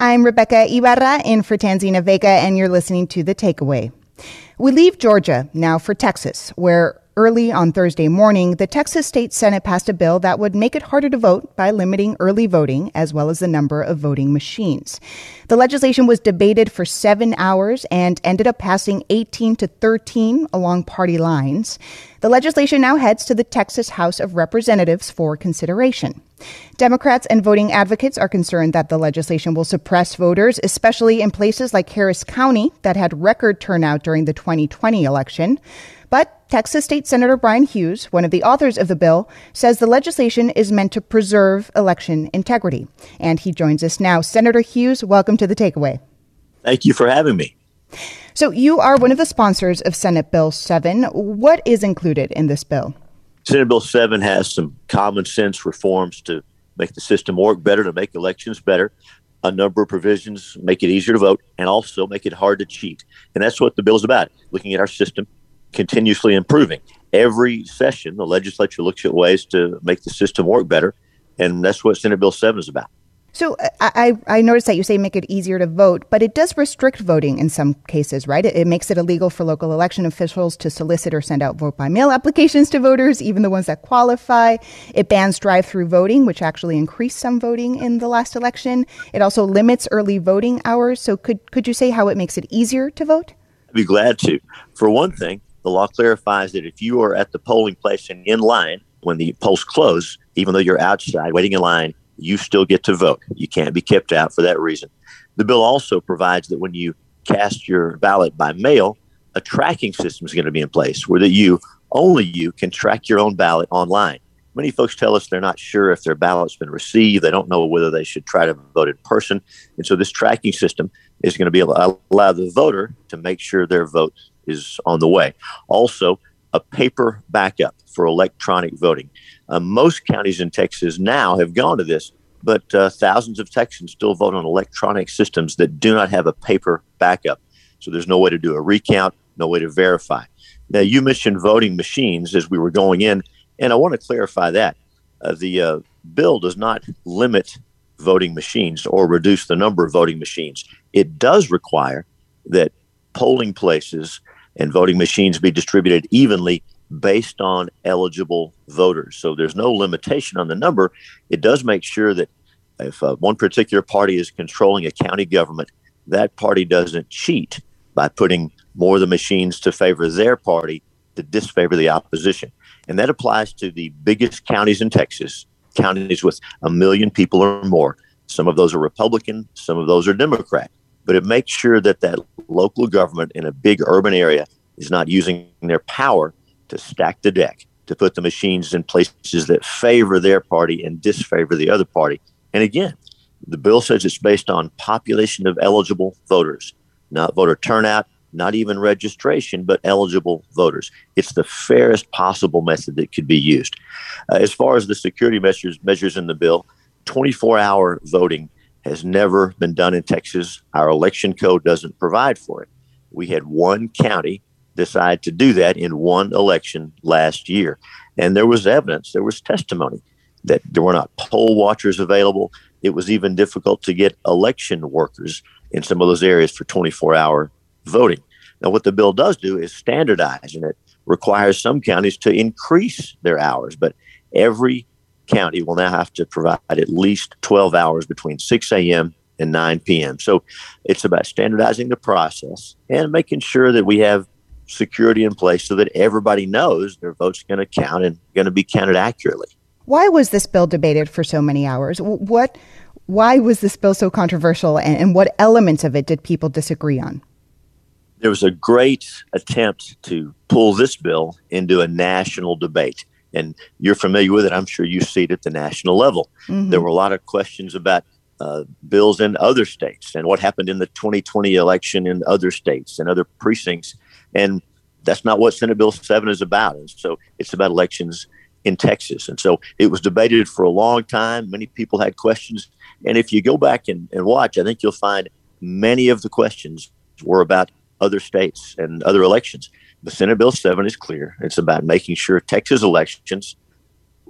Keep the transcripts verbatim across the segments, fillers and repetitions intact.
I'm Rebecca Ibarra in for Tanzina Vega, and you're listening to The Takeaway. We leave Georgia now for Texas, where early on Thursday morning, the Texas State Senate passed a bill that would make it harder to vote by limiting early voting as well as the number of voting machines. The legislation was debated for seven hours and ended up passing eighteen to thirteen along party lines. The legislation now heads to the Texas House of Representatives for consideration. Democrats and voting advocates are concerned that the legislation will suppress voters, especially in places like Harris County that had record turnout during the twenty twenty election. But Texas State Senator Bryan Hughes, one of the authors of the bill, says the legislation is meant to preserve election integrity. And he joins us now. Senator Hughes, welcome to The Takeaway. Thank you for having me. So you are one of the sponsors of Senate Bill seven. What is included in this bill? Senate Bill seven has some common sense reforms to make the system work better, to make elections better. A number of provisions make it easier to vote and also make it hard to cheat. And that's what the bill is about, looking at our system, continuously improving. Every session, the legislature looks at ways to make the system work better, and that's what Senate Bill seven is about. So I, I noticed that you say make it easier to vote, but it does restrict voting in some cases, right? It, it makes it illegal for local election officials to solicit or send out vote-by-mail applications to voters, even the ones that qualify. It bans drive-through voting, which actually increased some voting in the last election. It also limits early voting hours. So could, could you say how it makes it easier to vote? I'd be glad to. For one thing, the law clarifies that if you are at the polling place and in line when the polls close, even though you're outside waiting in line, you still get to vote. You can't be kept out for that reason. The bill also provides that when you cast your ballot by mail, a tracking system is going to be in place where that you, only you, can track your own ballot online. Many folks tell us they're not sure if their ballot's been received. They don't know whether they should try to vote in person. And so this tracking system is going to be able to allow the voter to make sure their vote is on the way. Also, a paper backup for electronic voting. Uh, most counties in Texas now have gone to this, but uh, thousands of Texans still vote on electronic systems that do not have a paper backup. So there's no way to do a recount, no way to verify. Now, you mentioned voting machines as we were going in, and I want to clarify that. Uh, the uh, bill does not limit voting machines or reduce the number of voting machines. It does require that polling places and voting machines be distributed evenly based on eligible voters. So there's no limitation on the number. It does make sure that if uh, one particular party is controlling a county government, that party doesn't cheat by putting more of the machines to favor their party to disfavor the opposition. And that applies to the biggest counties in Texas, counties with a million people or more. Some of those are Republican, some of those are Democrat. But it makes sure that that local government in a big urban area is not using their power to stack the deck, to put the machines in places that favor their party and disfavor the other party. And again, the bill says it's based on population of eligible voters, not voter turnout, not even registration, but eligible voters. It's the fairest possible method that could be used. Uh, as far as the security measures, measures in the bill, twenty-four hour voting has never been done in Texas. Our election code doesn't provide for it. We had one county decide to do that in one election last year. And there was evidence, there was testimony that there were not poll watchers available. It was even difficult to get election workers in some of those areas for twenty-four hour voting. Now, what the bill does do is standardize, and it requires some counties to increase their hours, but every county will now have to provide at least twelve hours between six a.m. and nine p.m. So it's about standardizing the process and making sure that we have security in place so that everybody knows their vote's going to count and going to be counted accurately. Why was this bill debated for so many hours? What, why was this bill so controversial, and, and what elements of it did people disagree on? There was a great attempt to pull this bill into a national debate. And you're familiar with it. I'm sure you see it at the national level. Mm-hmm. There were a lot of questions about uh, bills in other states and what happened in the twenty twenty election in other states and other precincts. And that's not what Senate Bill seven is about. And so it's about elections in Texas. And so it was debated for a long time. Many people had questions. And if you go back and, and watch, I think you'll find many of the questions were about other states and other elections. But Senate Bill seven is clear. It's about making sure Texas elections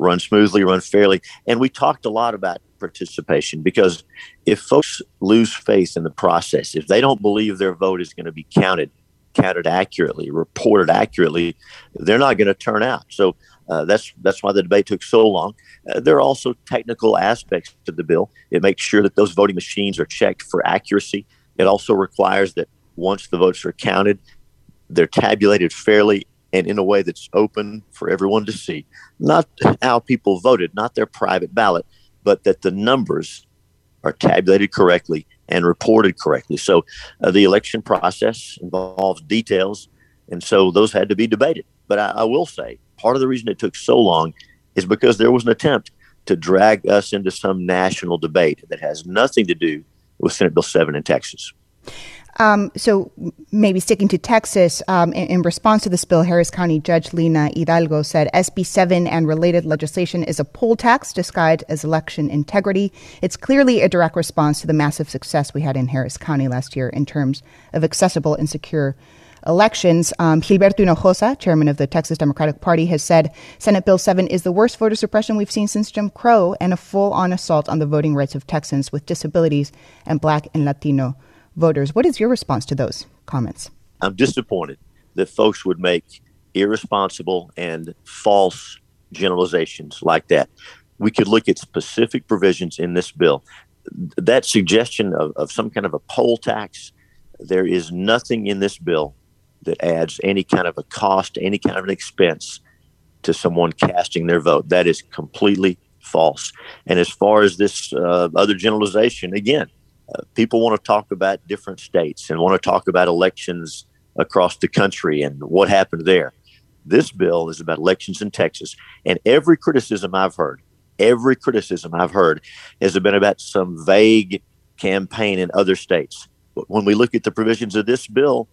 run smoothly, run fairly. And we talked a lot about participation, because if folks lose faith in the process, if they don't believe their vote is going to be counted, counted accurately, reported accurately, they're not going to turn out. So uh, that's that's why the debate took so long. Uh, there are also technical aspects to the bill. It makes sure that those voting machines are checked for accuracy. It also requires that once the votes are counted, they're tabulated fairly and in a way that's open for everyone to see. Not how people voted, not their private ballot, but that the numbers are tabulated correctly and reported correctly. So uh, the election process involves details, and so those had to be debated. But I, I will say, part of the reason it took so long is because there was an attempt to drag us into some national debate that has nothing to do with Senate Bill seven in Texas. Um, so maybe sticking to Texas, um, in, in response to this bill, Harris County Judge Lina Hidalgo said S B seven and related legislation is a poll tax disguised as election integrity. It's clearly a direct response to the massive success we had in Harris County last year in terms of accessible and secure elections. Um, Gilberto Hinojosa, chairman of the Texas Democratic Party, has said Senate Bill seven is the worst voter suppression we've seen since Jim Crow and a full-on assault on the voting rights of Texans with disabilities and Black and Latino voters. What is your response to those comments? I'm disappointed that folks would make irresponsible and false generalizations like that. We could look at specific provisions in this bill. That suggestion of, of some kind of a poll tax, there is nothing in this bill that adds any kind of a cost, any kind of an expense to someone casting their vote. That is completely false. And as far as this uh, other generalization, again, Uh, people want to talk about different states and want to talk about elections across the country and what happened there. This bill is about elections in Texas. And every criticism I've heard, every criticism I've heard has been about some vague campaign in other states. But when we look at the provisions of this bill,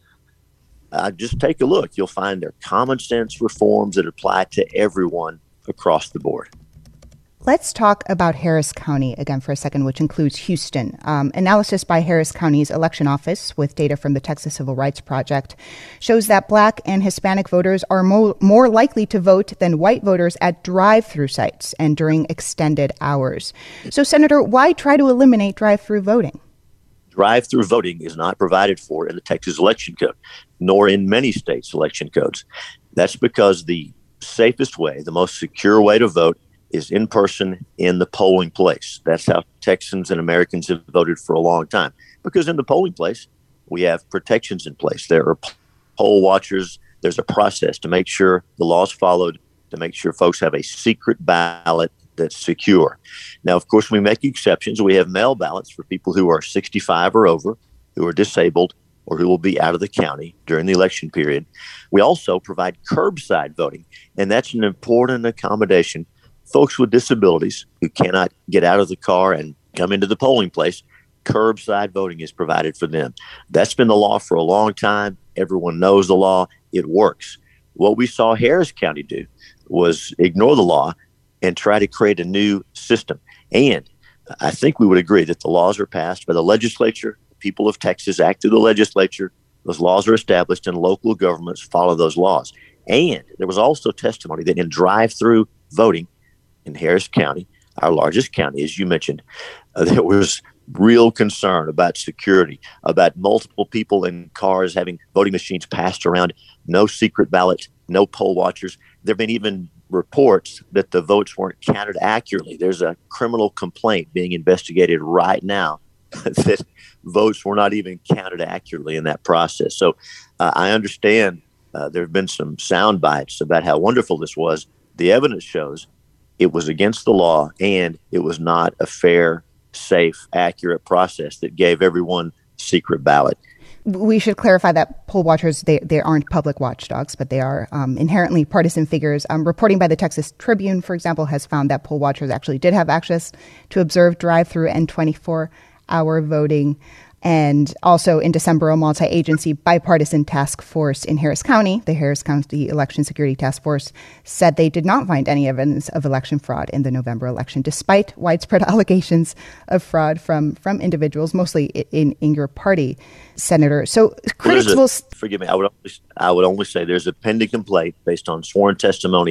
uh, just take a look. You'll find they're common sense reforms that apply to everyone across the board. Let's talk about Harris County again for a second, which includes Houston. Um, analysis by Harris County's election office with data from the Texas Civil Rights Project shows that Black and Hispanic voters are mo- more likely to vote than white voters at drive-through sites and during extended hours. So, Senator, why try to eliminate drive-through voting? Drive-through voting is not provided for in the Texas election code, nor in many states' election codes. That's because the safest way, the most secure way to vote is in person in the polling place. That's how Texans and Americans have voted for a long time. Because in the polling place, we have protections in place. There are poll watchers. There's a process to make sure the law's followed, to make sure folks have a secret ballot that's secure. Now, of course, we make exceptions. We have mail ballots for people who are sixty-five or over, who are disabled, or who will be out of the county during the election period. We also provide curbside voting, and that's an important accommodation. Folks with disabilities who cannot get out of the car and come into the polling place, curbside voting is provided for them. That's been the law for a long time. Everyone knows the law. It works. What we saw Harris County do was ignore the law and try to create a new system. And I think we would agree that the laws are passed by the legislature. The people of Texas act through the legislature. Those laws are established, and local governments follow those laws. And there was also testimony that in drive-through voting, in Harris County, our largest county, as you mentioned, uh, there was real concern about security, about multiple people in cars having voting machines passed around, no secret ballots, no poll watchers. There have been even reports that the votes weren't counted accurately. There's a criminal complaint being investigated right now that votes were not even counted accurately in that process. So uh, I understand uh, there have been some sound bites about how wonderful this was. The evidence shows it was against the law, and it was not a fair, safe, accurate process that gave everyone a secret ballot. We should clarify that poll watchers, they, they aren't public watchdogs, but they are um, inherently partisan figures. Um, reporting by the Texas Tribune, for example, has found that poll watchers actually did have access to observe drive-through and twenty-four hour voting. And also in December, a multi-agency bipartisan task force in Harris County, the Harris County Election Security Task Force, said they did not find any evidence of election fraud in the November election, despite widespread allegations of fraud from, from individuals, mostly in, in your party, Senator. So critics well, will... A, forgive me, I would, only, I would only say there's a pending complaint based on sworn testimony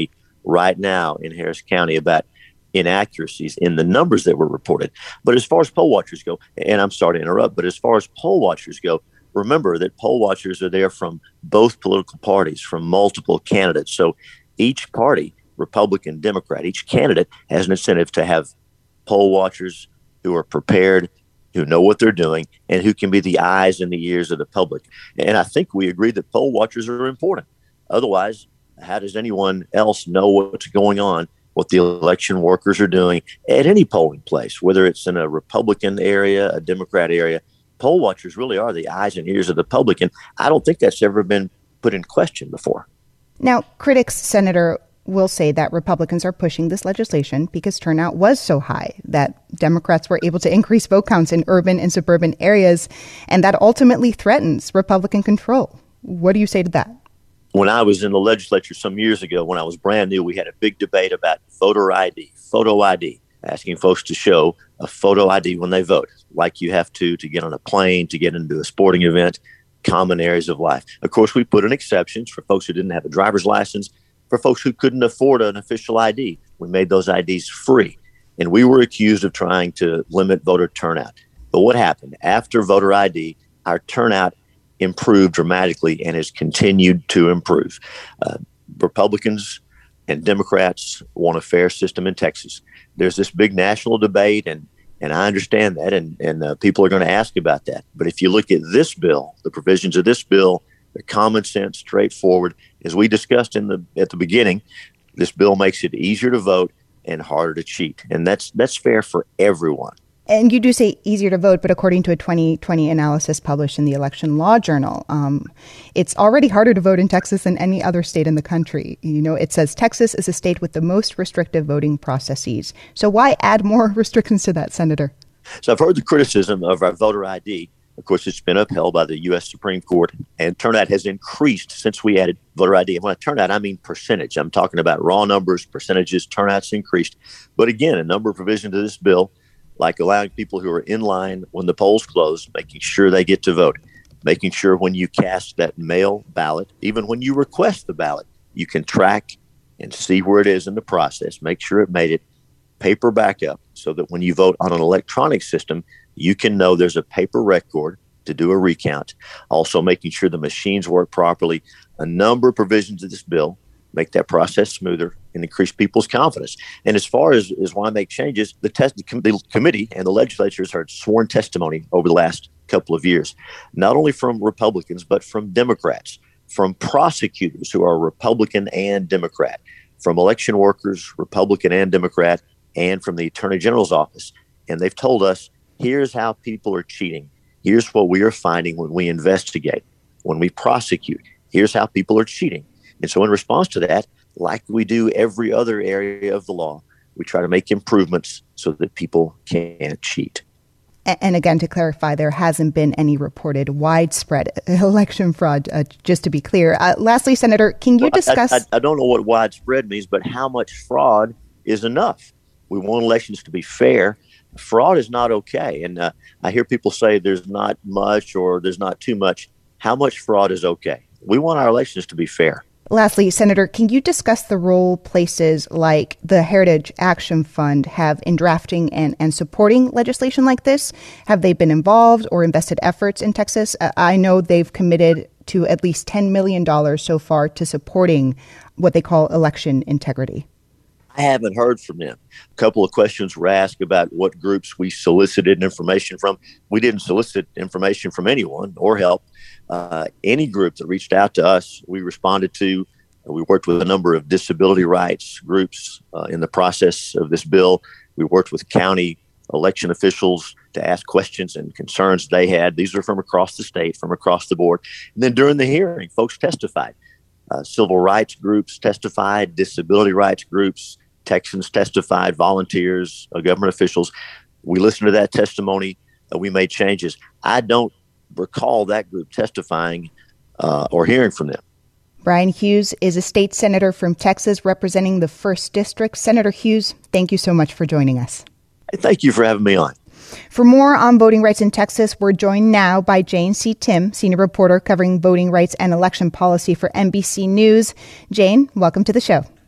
right now in Harris County about inaccuracies in the numbers that were reported. But as far as poll watchers go, and I'm sorry to interrupt, but as far as poll watchers go, remember that poll watchers are there from both political parties, from multiple candidates. So each party, Republican, Democrat, each candidate has an incentive to have poll watchers who are prepared, who know what they're doing, and who can be the eyes and the ears of the public. And I think we agree that poll watchers are important. Otherwise, how does anyone else know what's going on, what the election workers are doing at any polling place, whether it's in a Republican area, a Democrat area? Poll watchers really are the eyes and ears of the public, and I don't think that's ever been put in question before. Now, critics, Senator, will say that Republicans are pushing this legislation because turnout was so high that Democrats were able to increase vote counts in urban and suburban areas, and that ultimately threatens Republican control. What do you say to that? When I was in the legislature some years ago, when I was brand new, we had a big debate about voter I D, photo I D, asking folks to show a photo I D when they vote, like you have to to get on a plane, to get into a sporting event, common areas of life. Of course, we put in exceptions for folks who didn't have a driver's license, for folks who couldn't afford an official I D. We made those I Ds free, and we were accused of trying to limit voter turnout. But what happened? After voter I D, our turnout improved dramatically and has continued to improve. Uh, Republicans and Democrats want a fair system in Texas. There's this big national debate, and and I understand that, and, and uh, people are going to ask about that. But if you look at this bill, the provisions of this bill, they're common sense, straightforward. As we discussed in the at the beginning, this bill makes it easier to vote and harder to cheat. And that's that's fair for everyone. And you do say easier to vote, but according to a twenty twenty analysis published in the Election Law Journal, um, it's already harder to vote in Texas than any other state in the country. You know, it says Texas is a state with the most restrictive voting processes. So why add more restrictions to that, Senator? So I've heard the criticism of our voter I D. Of course, it's been upheld by the U S Supreme Court, and turnout has increased since we added voter I D. And when I turnout, I mean percentage. I'm talking about raw numbers, percentages, turnout's increased. But again, a number of provisions of this bill, like allowing people who are in line when the polls close, making sure they get to vote, making sure when you cast that mail ballot, even when you request the ballot, you can track and see where it is in the process, make sure it made it, paper backup, so that when you vote on an electronic system, you can know there's a paper record to do a recount. Also making sure the machines work properly. A number of provisions of this bill make that process smoother and increase people's confidence. And as far as, as why make changes, the, test, the, com- the committee and the legislature has heard sworn testimony over the last couple of years, not only from Republicans, but from Democrats, from prosecutors who are Republican and Democrat, from election workers, Republican and Democrat, and from the Attorney General's office. And they've told us, here's how people are cheating. Here's what we are finding when we investigate, when we prosecute. Here's how people are cheating. And so in response to that, like we do every other area of the law, we try to make improvements so that people can't cheat. And again, to clarify, there hasn't been any reported widespread election fraud, uh, just to be clear. Uh, lastly, Senator, can you well, discuss... I, I, I don't know what widespread means, but how much fraud is enough? We want elections to be fair. Fraud is not okay. And uh, I hear people say there's not much or there's not too much. How much fraud is okay? We want our elections to be fair. Lastly, Senator, can you discuss the role places like the Heritage Action Fund have in drafting and, and supporting legislation like this? Have they been involved or invested efforts in Texas? Uh, I know they've committed to at least ten million dollars so far to supporting what they call election integrity. I haven't heard from them. A couple of questions were asked about what groups we solicited information from. We didn't solicit information from anyone or help. Uh, any group that reached out to us, we responded to. We worked with a number of disability rights groups uh, in the process of this bill. We worked with county election officials to ask questions and concerns they had. These are from across the state, from across the board. And then during the hearing, folks testified. Uh, civil rights groups testified, disability rights groups, Texans testified, volunteers, uh, government officials. We listened to that testimony. Uh, we made changes. I don't recall that group testifying uh, or hearing from them. Bryan Hughes is a state senator from Texas representing the first District. Senator Hughes, thank you so much for joining us. Thank you for having me on. For more on voting rights in Texas, we're joined now by Jane C. Tim, senior reporter covering voting rights and election policy for N B C News. Jane, welcome to the show.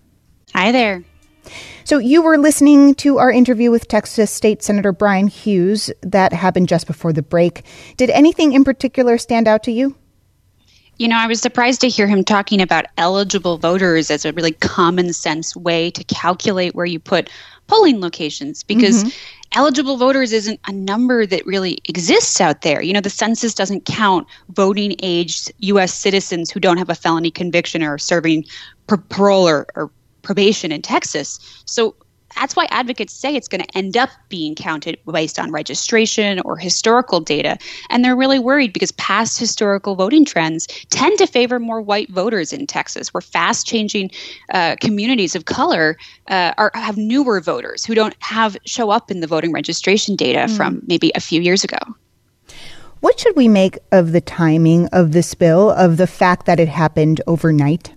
Hi there. So you were listening to our interview with Texas State Senator Bryan Hughes that happened just before the break. Did anything in particular stand out to you? You know, I was surprised to hear him talking about eligible voters as a really common sense way to calculate where you put polling locations, because mm-hmm. eligible voters isn't a number that really exists out there. You know, the census doesn't count voting age U S citizens who don't have a felony conviction or are serving par- parole or, or probation in Texas. So that's why advocates say it's going to end up being counted based on registration or historical data. And they're really worried because past historical voting trends tend to favor more white voters in Texas, where fast-changing uh, communities of color uh, are have newer voters who don't have show up in the voting registration data mm. from maybe a few years ago. What should we make of the timing of this bill, of the fact that it happened overnight?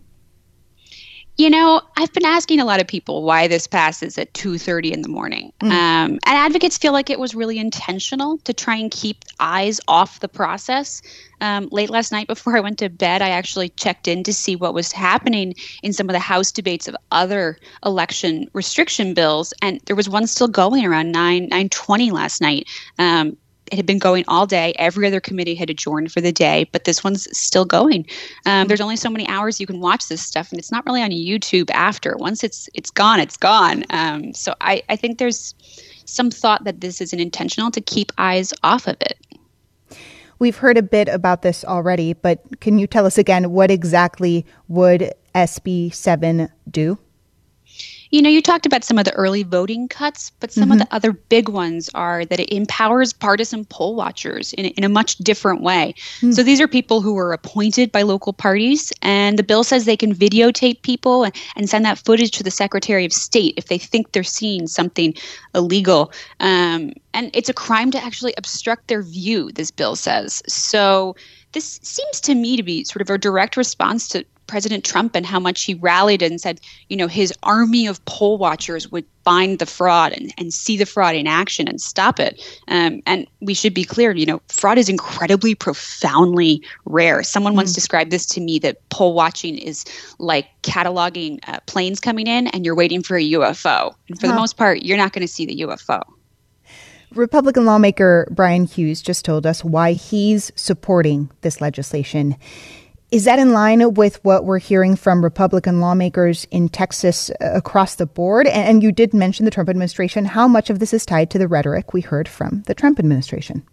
You know, I've been asking a lot of people why this passes at two thirty in the morning. Mm. Um, and advocates feel like it was really intentional to try and keep eyes off the process. Um, late last night before I went to bed, I actually checked in to see what was happening in some of the House debates of other election restriction bills. And there was one still going around nine, nine twenty last night. Um, It had been going all day. Every other committee had adjourned for the day, but this one's still going. Um, there's only so many hours you can watch this stuff, and it's not really on YouTube after. Once it's it's gone, it's gone. Um, so I, I think there's some thought that this is an intentional to keep eyes off of it. We've heard a bit about this already, but can you tell us again, what exactly would S B seven do? You know, you talked about some of the early voting cuts, but some mm-hmm. of the other big ones are that it empowers partisan poll watchers in, in a much different way. Mm. So these are people who were appointed by local parties, and the bill says they can videotape people and, and send that footage to the Secretary of State if they think they're seeing something illegal. Um, and it's a crime to actually obstruct their view, this bill says. So this seems to me to be sort of a direct response to President Trump and how much he rallied and said, you know, his army of poll watchers would find the fraud and, and see the fraud in action and stop it. Um, and we should be clear, you know, fraud is incredibly, profoundly rare. Someone mm. once described this to me, that poll watching is like cataloging uh, planes coming in and you're waiting for a U F O. And for huh. the most part, you're not going to see the U F O. Republican lawmaker Bryan Hughes just told us why he's supporting this legislation. Is that in line with what we're hearing from Republican lawmakers in Texas across the board? And you did mention the Trump administration. How much of this is tied to the rhetoric we heard from the Trump administration?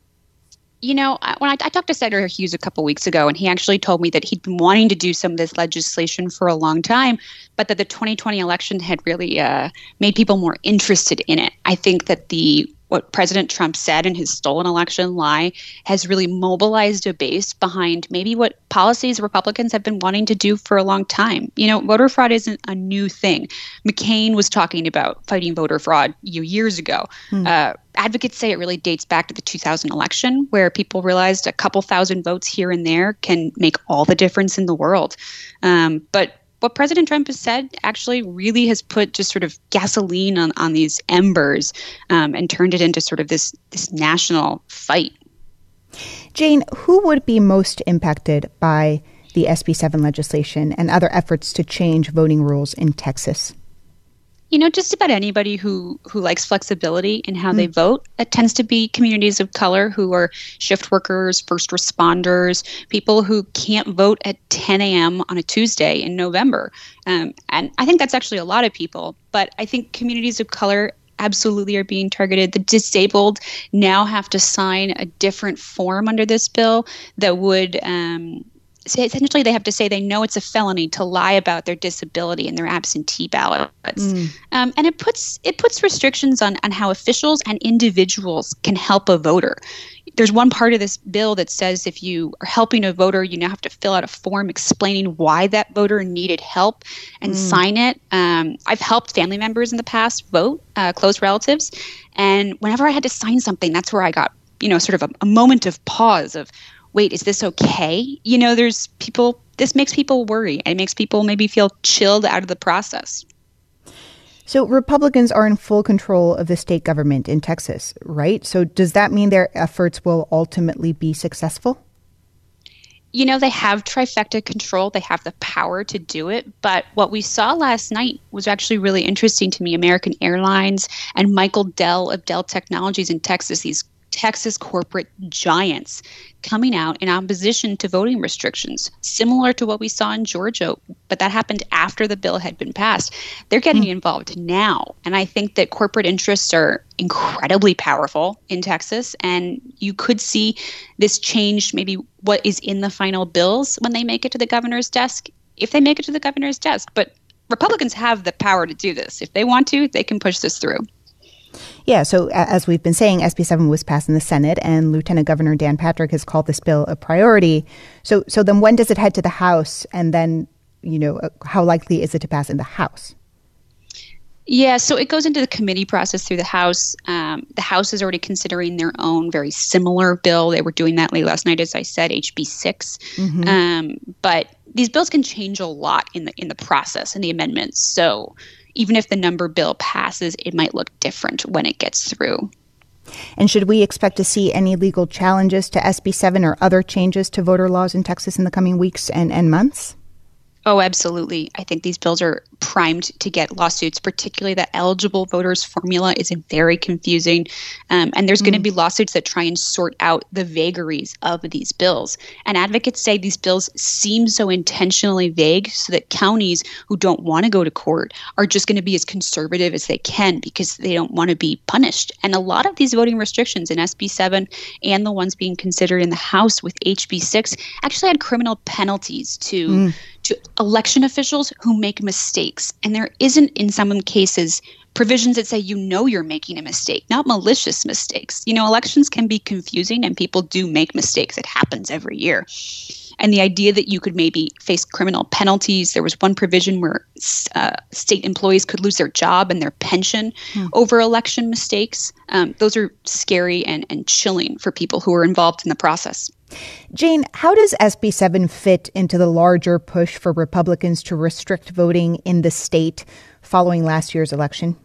You know, when I, I talked to Senator Hughes a couple weeks ago, and he actually told me that he'd been wanting to do some of this legislation for a long time, but that the twenty twenty election had really uh, made people more interested in it. I think that the what President Trump said in his stolen election lie has really mobilized a base behind maybe what policies Republicans have been wanting to do for a long time. You know, voter fraud isn't a new thing. McCain was talking about fighting voter fraud years ago. Hmm. Uh, advocates say it really dates back to the two thousand election, where people realized a couple thousand votes here and there can make all the difference in the world. Um, but what President Trump has said actually really has put just sort of gasoline on, on these embers um, and turned it into sort of this, this national fight. Jane, who would be most impacted by the S B seven legislation and other efforts to change voting rules in Texas? You know, just about anybody who, who likes flexibility in how mm. they vote. It tends to be communities of color who are shift workers, first responders, people who can't vote at ten a.m. on a Tuesday in November. Um, and I think that's actually a lot of people. But I think communities of color absolutely are being targeted. The disabled now have to sign a different form under this bill that would um, say, essentially they have to say they know it's a felony to lie about their disability and their absentee ballots. Mm. Um, and it puts it puts restrictions on, on how officials and individuals can help a voter. There's one part of this bill that says if you are helping a voter, you now have to fill out a form explaining why that voter needed help and mm. sign it. Um, I've helped family members in the past vote, uh, close relatives. And whenever I had to sign something, that's where I got, you know, sort of a, a moment of pause of, wait, is this okay? You know, there's people, this makes people worry. And it makes people maybe feel chilled out of the process. So Republicans are in full control of the state government in Texas, right? So does that mean their efforts will ultimately be successful? You know, they have trifecta control. They have the power to do it. But what we saw last night was actually really interesting to me. American Airlines and Michael Dell of Dell Technologies in Texas, these Texas corporate giants, coming out in opposition to voting restrictions, similar to what we saw in Georgia, but that happened after the bill had been passed. They're getting mm. involved now. And I think that corporate interests are incredibly powerful in Texas, and you could see this change maybe what is in the final bills when they make it to the governor's desk, if they make it to the governor's desk. But Republicans have the power to do this. If they want to, they can push this through. Yeah, so as we've been saying, S B seven was passed in the Senate, and Lieutenant Governor Dan Patrick has called this bill a priority. So so then when does it head to the House? And then, you know, how likely is it to pass in the House? Yeah, so it goes into the committee process through the House. Um, the House is already considering their own very similar bill. They were doing that late last night, as I said, H B six. Mm-hmm. Um, but these bills can change a lot in the in the process and the amendments. So even if the number bill passes, it might look different when it gets through. And should we expect to see any legal challenges to S B seven or other changes to voter laws in Texas in the coming weeks and, and months? Oh, absolutely. I think these bills are primed to get lawsuits, particularly the eligible voters formula is very confusing. Um, and there's mm. going to be lawsuits that try and sort out the vagaries of these bills. And advocates say these bills seem so intentionally vague so that counties who don't want to go to court are just going to be as conservative as they can because they don't want to be punished. And a lot of these voting restrictions in S B seven and the ones being considered in the House with H B six actually had criminal penalties to mm. to election officials who make mistakes. And there isn't, in some cases, provisions that say you know you're making a mistake, not malicious mistakes. You know, elections can be confusing and people do make mistakes. It happens every year. And the idea that you could maybe face criminal penalties, there was one provision where uh, state employees could lose their job and their pension hmm. over election mistakes. Um, those are scary and, and chilling for people who are involved in the process. Jane, how does S B seven fit into the larger push for Republicans to restrict voting in the state following last year's election?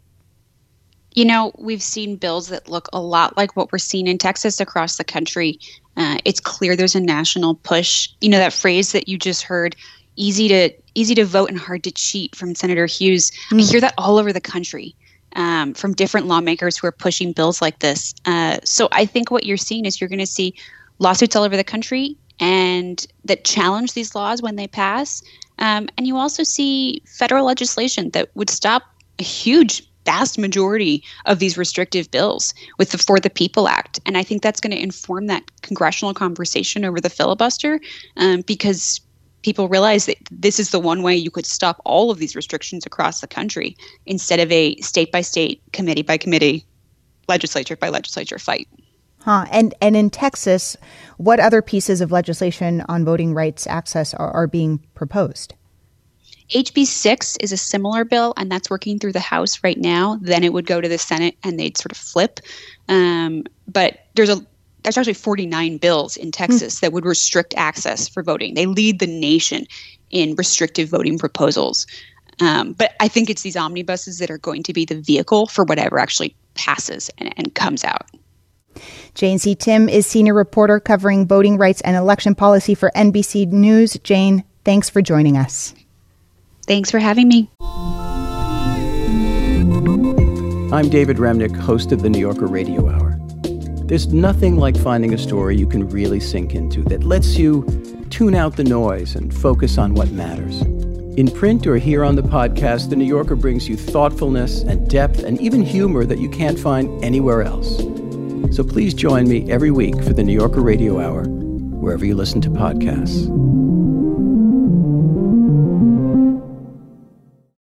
You know, we've seen bills that look a lot like what we're seeing in Texas across the country. Uh, it's clear there's a national push. You know, that phrase that you just heard, easy to easy to vote and hard to cheat, from Senator Hughes. Mm. I hear that all over the country um, from different lawmakers who are pushing bills like this. Uh, so I think what you're seeing is you're going to see lawsuits all over the country and that challenge these laws when they pass. Um, and you also see federal legislation that would stop a huge vast majority of these restrictive bills with the For the People Act. And I think that's going to inform that congressional conversation over the filibuster um, because people realize that this is the one way you could stop all of these restrictions across the country instead of a state-by-state, committee-by-committee, legislature-by-legislature fight. Huh. And and in Texas, what other pieces of legislation on voting rights access are, are being proposed? H B six is a similar bill, and that's working through the House right now. Then it would go to the Senate, and they'd sort of flip. Um, but there's a there's actually forty-nine bills in Texas mm. that would restrict access for voting. They lead the nation in restrictive voting proposals. Um, but I think it's these omnibuses that are going to be the vehicle for whatever actually passes and, and comes out. Jane C. Tim is senior reporter covering voting rights and election policy for N B C News. Jane, thanks for joining us. Thanks for having me. I'm David Remnick, host of the New Yorker Radio Hour. There's nothing like finding a story you can really sink into that lets you tune out the noise and focus on what matters. In print or here on the podcast, The New Yorker brings you thoughtfulness and depth and even humor that you can't find anywhere else. So please join me every week for the New Yorker Radio Hour, wherever you listen to podcasts.